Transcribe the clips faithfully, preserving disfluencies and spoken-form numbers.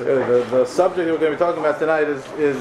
Really, the, the subject that we're going to be talking about tonight is is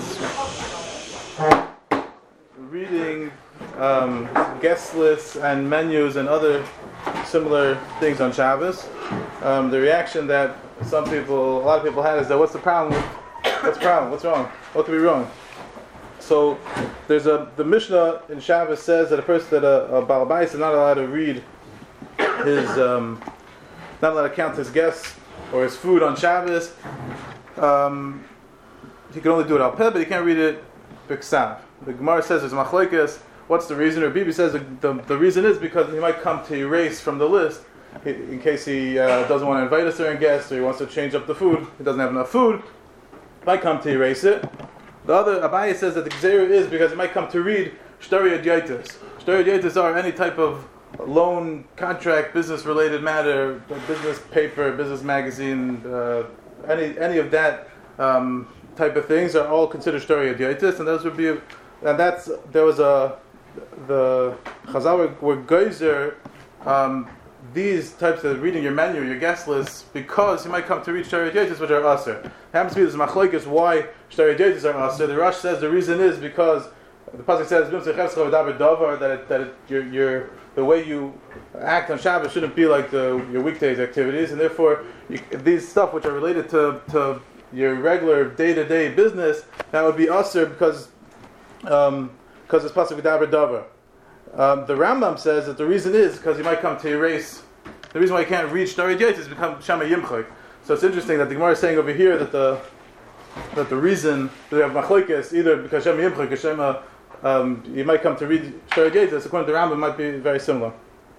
reading um, guest lists and menus and other similar things on Shabbos. Um, the reaction that some people, a lot of people had is that what's the problem? What's the problem? What's wrong? What could be wrong? So there's a the Mishnah in Shabbos says that a person that a, a Baal Bayis is not allowed to read his um, not allowed to count his guests or his food on Shabbos. Um, he can only do it al peh, but he can't read it b'ksav. The Gemara says there's machlokes. What's the reason? Or Bibi says the, the, the reason is because he might come to erase from the list in case he uh, doesn't want to invite a certain guest or he wants to change up the food. He doesn't have enough food. He might come to erase it. The other Abaye says that the gzeira is because he might come to read shtori adyotis. Shtori adyotis are any type of loan, contract, business-related matter, business paper, business magazine, uh, any any of that um, type of things are all considered shtori adyotis, and those would be, and that's there was a the Chazal were, were geyser um, these types of reading your menu, your guest list, because you might come to read shtori adyotis, which are aser. Happens to be this machlokes why shtori adyotis are aser. The Rosh says the reason is because the pasuk says that it, that it, your your the way you act on Shabbos shouldn't be like the your weekdays activities, and therefore you, these stuff which are related to, to your regular day-to-day business, that would be aser because um, because it's pasuk v'daber davar. Um, the Rambam says that the reason is because you might come to erase. The reason why you can't read shtori adyotis is become shama yimchak. So it's interesting that the Gemara is saying over here that the that the reason that we have machlokes either because shama yimchak or shema um, you might come to read shtori adyotis according to the Rambam might be very similar.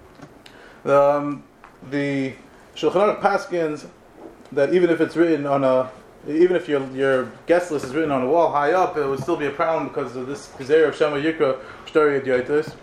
Um, the Shulchan Aruch paskins that even if it's written on a even if your your guest list is written on a wall high up, it would still be a problem because of this gzeira of shema yikra shtori adyotis.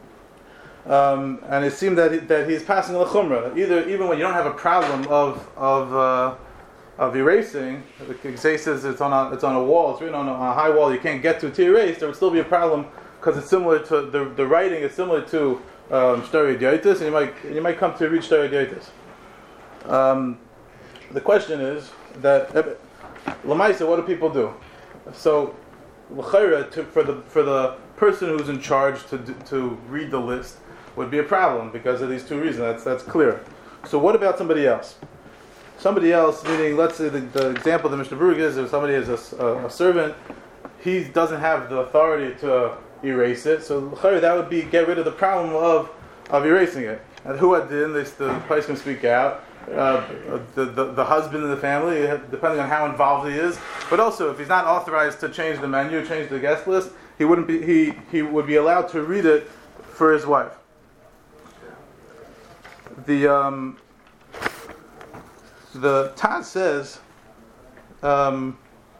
Um, and it seemed that he, that he's passing the chumrah. Either even when you don't have a problem of of uh, of erasing, the Ksei says it's on a it's on a wall, it's written on a, on a high wall, you can't get to to erase. There would still be a problem because it's similar to the the writing is similar to um, shtori adyotis, and you might you might come to read shtori adyotis. Um, the question is that Lamaisa, what do people do? So l'chayra, to for the for the person who's in charge to to read the list would be a problem because of these two reasons. That's that's clear. So what about somebody else? Somebody else, meaning, let's say the, the example that Mister Berg is, if somebody is a, a, a servant, he doesn't have the authority to erase it. So that would be get rid of the problem of of erasing it. And who had done this, the place can speak out. Uh, the, the the husband in the family, depending on how involved he is. But also, if he's not authorized to change the menu, change the guest list, he wouldn't be he he would be allowed to read it for his wife. The um, the Taz says, um,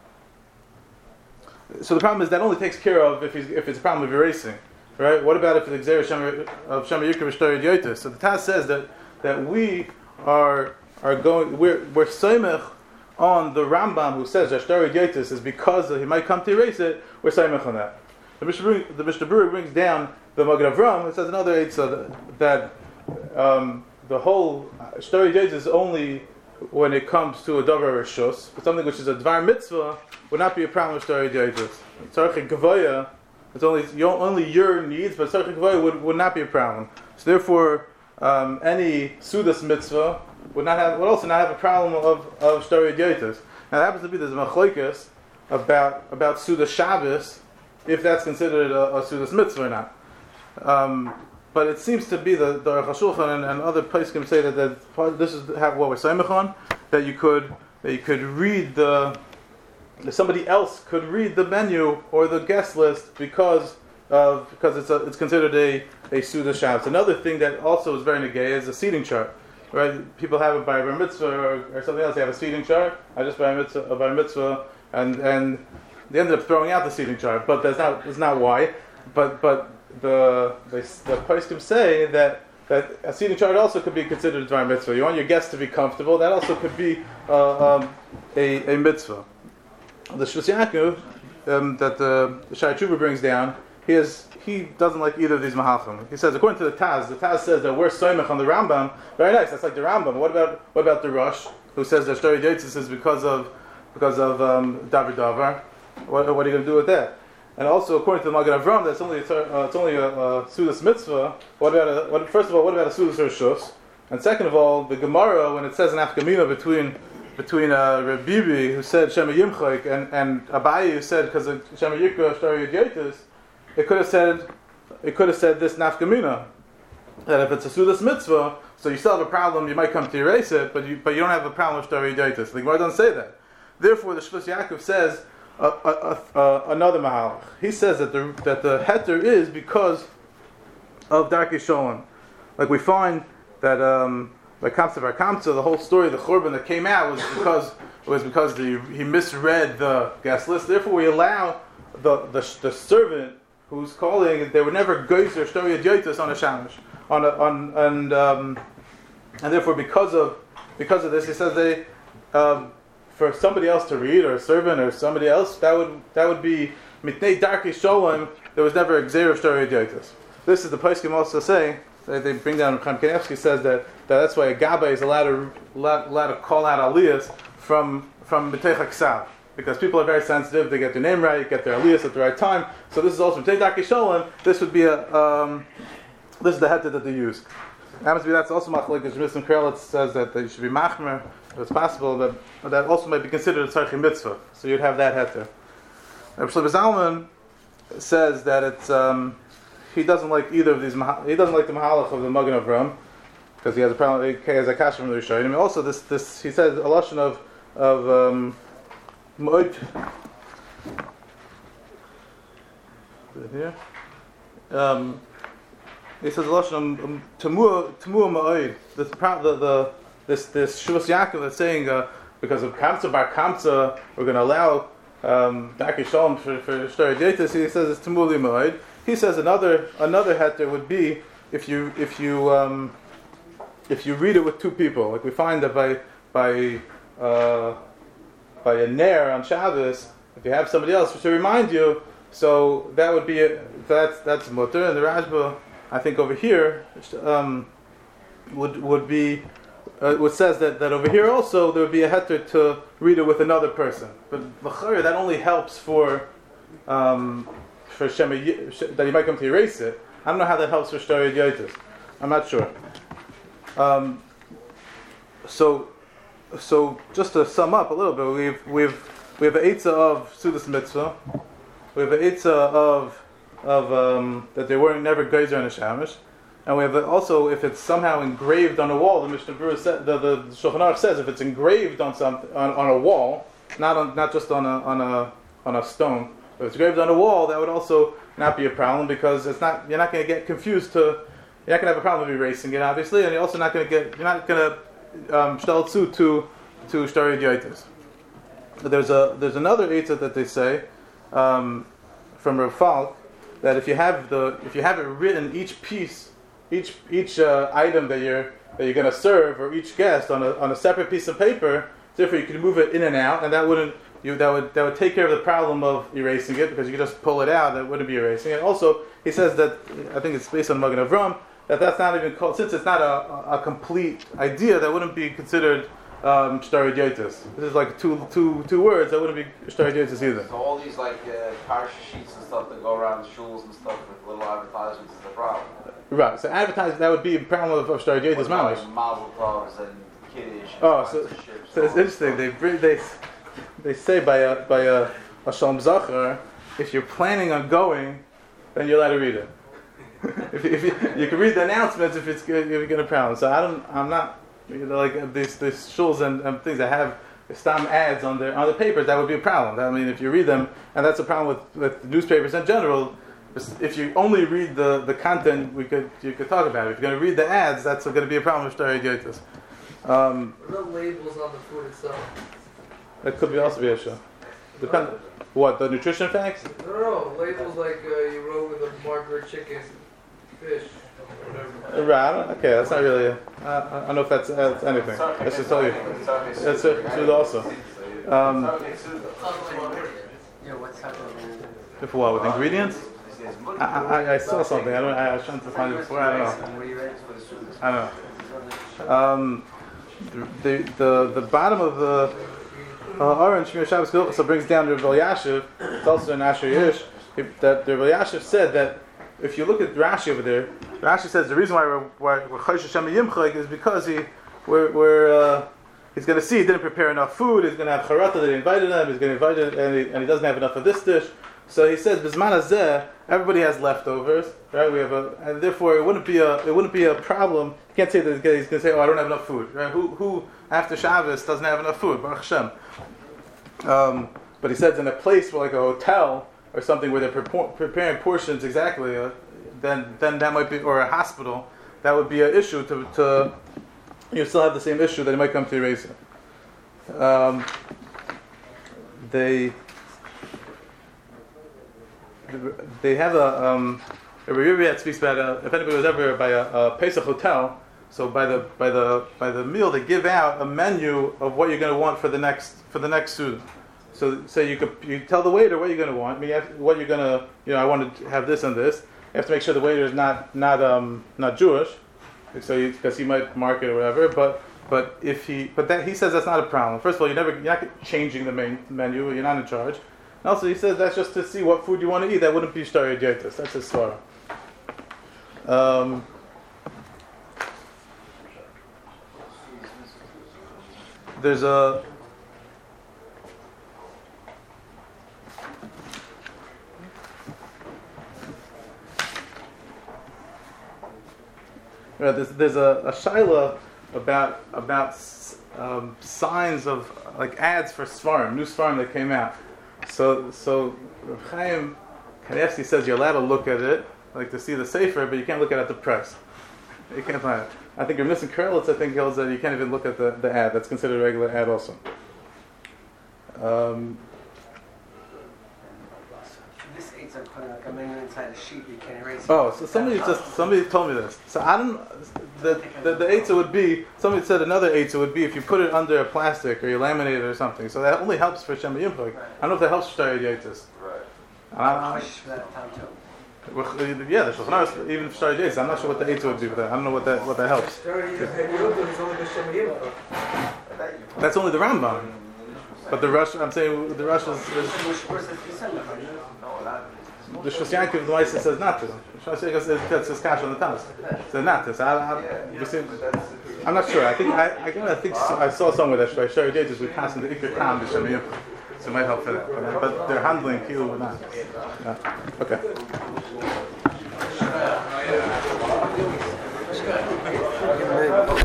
so the problem is that only takes care of if he's, if it's a problem of erasing, right? What about if it's exer of shema yikra shtori adyotis? So the Taz says that that we are are going we're we're soimech on the Rambam who says that shtori adyotis is because he might come to erase it. We're soimech on that. The Mishnah the Mishnah Berurah brings down the Magen Avram. It says another eitzah that um, the whole shtori adyotis is only when it comes to a davar rishus, but something which is a dvar mitzvah would not be a problem with shtori adyotis. Tzarech gavoya, it's only only your needs, but tzarech gavoya would, would not be a problem. So therefore, um, any sudas mitzvah would not have would also not have a problem of of shtori adyotis. Now, it happens to be there's a machlokes about about sudas Shabbos, if that's considered a, a sudas mitzvah or not. Um, But it seems to be the the Aruch HaShulchan and, and other places can say that, that this is what we're saying on, that you could that you could read the that somebody else could read the menu or the guest list because of because it's a, it's considered a a Suda Shabbos. Another thing that also is very negay is a seating chart, right? People have it by bar mitzvah or, or something else. They have a seating chart. I just by mitzvah, a bar mitzvah, and and they ended up throwing out the seating chart. But that's not that's not why. But but The the, the poskim say that, that a seating chart also could be considered a dvar mitzvah. You want your guests to be comfortable. That also could be uh, um, a, a mitzvah. The Shus Yaakov um, that the, the Shai Tshuva brings down, he has he doesn't like either of these mahachim. He says according to the Taz, the Taz says that we're soimech on the Rambam. Very nice. That's like the Rambam. What about what about the Rosh who says that shtori adyotis is because of because of um, David Davar. What, what are you going to do with that? And also, according to the Magen Avram, that's only a, uh, it's only a, a Sudas mitzvah. What about a, what, first of all, what about a Sudas Rishus? And second of all, the Gemara, when it says an Afkamina between between uh, Reb Bibi, who said Shema Yimchak, and, and Abayi, who said because of Shema Yikra Shtari Yedyotis, it could have said it could have said this Nafkamina, that if it's a Sudas mitzvah, so you still have a problem, you might come to erase it, but you but you don't have a problem with Shtari Yedyotis. The Gemara doesn't say that. Therefore, the Shvus Yaakov says uh, uh, uh, uh, another Mahalach. He says that the that the heter is because of Darkei Sholem. Like we find that um, by Kamsa Bar Kamsa, the whole story of the Churban that came out was because was because the, he misread the guest list. Therefore, we allow the the, the servant who's calling. They would never geyser Shtori Yedyotis on a shamish on a, on and um, and therefore because of because of this, he says they um, for somebody else to read, or a servant or somebody else, that would that would be mitnei Darkei Sholem. There was never a gzeir of Shtori Yedyotis. This is the poskim also saying. They bring down, Chaim Kanevsky says that, that that's why a Gabbai is allowed to, allowed, allowed to call out aliyahs from from B'tei Chaksav. Because people are very sensitive, they get their name right, get their aliyahs at the right time. So this is also, B'tei Darkei Sholem, this would be a, um, this is the heter that they use. Happens to be that's also Machlek, because Rishon Krelitz says that you should be machmer, if it's possible, that, but that also might be considered a tzarchi mitzvah. So you'd have that heter. Rabbi Shlomo Zalman says that it's, um, he doesn't like either of these. He doesn't like the Mahalach of the Magen Avram because he has a problem. He has a kasha from the Rishonim. And also, this this he says a lashon of of um, Moed. Here, um, he says a lashon of Tamua Tamua Moed. This the the this this Shuvas Yaakov that's saying uh, because of Kamsa Bar Kamsa we're going to allow um, Darkei Sholem for for Shtori Yedyotis. He says it's Tamuli Moed. He says another another heter would be if you if you um, if you read it with two people, like we find that by by uh, by a ner on Shabbos, if you have somebody else to remind you, so that would be a, that's that's mutter. And the Rashba, I think over here um, would would be uh, what says that, that over here also there would be a heter to read it with another person, but v'chayr that only helps for. Um, For Shema, that he might come to erase it. I don't know how that helps for Shtori Yedyotis. I'm not sure. Um, so, so just to sum up a little bit, we've we've we have an eitzah of Sudas Mitzvah. We have an eitzah of of um, that they weren't never geyser on a shamish, and we have also if it's somehow engraved on a wall. The Mishnah Berurah said, the the Shulchan Aruch says if it's engraved on something on, on a wall, not on not just on a on a on a stone. If it's engraved on a wall, that would also not be a problem because it's not. You're not going to get confused. To you're not going to have a problem with erasing it, obviously, and you're also not going to get. You're not going to shtaltzu to to Shtori Yedyotis. There's a there's another eitzah that they say um, from Rav Falk that if you have the if you have it written each piece each each uh, item that you're that you're going to serve or each guest on a on a separate piece of paper, therefore you can move it in and out, and that wouldn't. You, that would that would take care of the problem of erasing it because you could just pull it out. That wouldn't be erasing it. Also, he says that I think it's based on Magen Avram that that's not even called since it's not a, a complete idea. That wouldn't be considered um, Shtori Yedyotis. This is like two two two words. That wouldn't be Shtori Yedyotis either. So all these like uh, parsha sheets and stuff that go around the shuls and stuff with little advertisements is the problem. Right. So advertising that would be a problem of, of Shtori Yedyotis. Like mazel tovs and kiddush. Oh, so, so it's interesting. They bring they. They say by a by a, a Shalom Zachar, if you're planning on going, then you're allowed to read it. if, you, if you, you can read the announcements if it's good, if you're going to problem. So I don't, I'm not you know, like these these shuls and, and things that have stam ads on their on the papers. That would be a problem. I mean, if you read them, and that's a problem with, with newspapers in general. If you only read the, the content, we could you could talk about it. If you're going to read the ads, that's going to be a problem with Shtori Yedyotis. Um, what are the labels on the food itself? That could be also be a show. Depend. What the nutrition facts? No, no, no. Labels like uh, you wrote with a marker, chicken, fish, whatever. Right. I don't, okay, that's not really. A, I, I don't know if that's, that's anything. Let's just tell you. That's it. Food also. Um, if what with ingredients? I, I, I saw something. I don't. I was trying to find it before. I don't know. I don't know. Um, the the the bottom of the uh, Aaron Shmir Shabbos also brings down Rav Elyashiv. It's also in Asher Yish that Rav Elyashiv said that if you look at Rashi over there, Rashi says the reason why we're why we're Chosh Hashem Yimchak is because he we're, we're uh, he's going to see he didn't prepare enough food. He's going to have charata that he invited him. He's going to invite it, and he, and he doesn't have enough of this dish. So he says Bisman Hazeh, everybody has leftovers, right? We have a, and therefore it wouldn't be a it wouldn't be a problem. You can't say that he's going to say, oh, I don't have enough food, right? Who who after Shabbos doesn't have enough food? Baruch Hashem. Um, but he says in a place where like a hotel or something where they're pre- preparing portions exactly, uh, then then that might be, or a hospital, that would be an issue to, to you still have the same issue that it might come to erase it. Um, they they have a um, a Rebbe speaks about a, if anybody was ever by a, a Pesach hotel, so by the by the by the meal they give out a menu of what you're going to want for the next for the next student. So, so you could you tell the waiter what you're going to want. I mean, you have, what you're going to, you know, I want to have this and this. You have to make sure the waiter is not not um not Jewish, so because he might mark it or whatever. But but if he but that he says that's not a problem. First of all, you never you're not changing the main menu. You're not in charge. And also, he says that's just to see what food you want to eat. That wouldn't be shtarei dietis. That's his svara. Um. There's a. Right, there's, there's a, a shaila about about um, signs of like ads for Svarim, new Svarim that came out. So so Rav Chaim Kanievsky says you're allowed to look at it, like to see the sefer, but you can't look at it at the press. You can't find it. I think you're missing Krelitz. I think holds that you can't even look at the, the ad. That's considered a regular ad also. Um, This eight's I'm putting like a menu inside a sheet you can erase. Oh, so somebody just somebody told me this. So I don't. The the, the eitzah would be somebody said another eitzah would be if you put it under a plastic or you laminate it or something. So that only helps for Shem Yimchak. Right. I don't know if that helps for Shtarei Dietis. Right. I, For that time too. I, yeah, the Shulchan Aruch, even for Shtarei Dietis. I'm not sure what the eitzah would be with that. I don't know what that what that helps. That's only the Rambam. But the Rush, I'm saying the Rush is. is No, not. the Shus Yankov the Maisa says not to. Shus Yankov says that's his cash on the Tamas. So not to. So I, I, we see, I'm not sure. I think I I, I think I saw somewhere that Shtarei Dietis we pass in the Iker Kam B'Shem Yimchak. So it might help for that. But, but they're handling Kilu or not. Yeah. Okay.